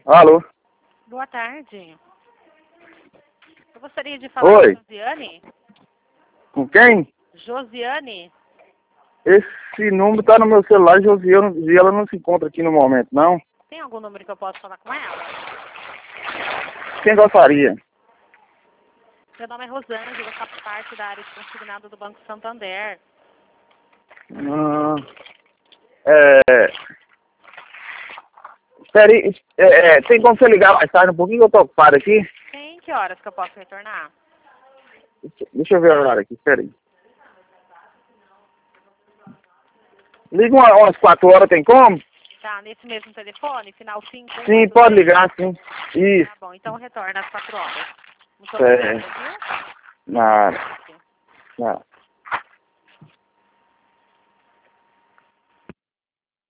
Alô? Boa tarde. Eu gostaria de falar Oi. com a Josiane. Com quem? Josiane? Esse número tá no meu celular, e ela não se encontra aqui no momento, não. Tem algum número que eu possa falar com ela? Quem gostaria? Meu nome é Rosângela, eu faço parte da área de consignado do Banco Santander. Espera aí, tem como você ligar mais tarde um pouquinho que eu tô ocupado aqui? Tem que horas que eu posso retornar? Deixa eu ver o horário aqui, espera aí. Liga umas 4 horas, tem como? Tá, nesse mesmo telefone, final 5. Sim, pode ligar, sim. Isso. Tá bom, então retorna às 4 horas. Muito É. obrigada, viu? Nada. Nada.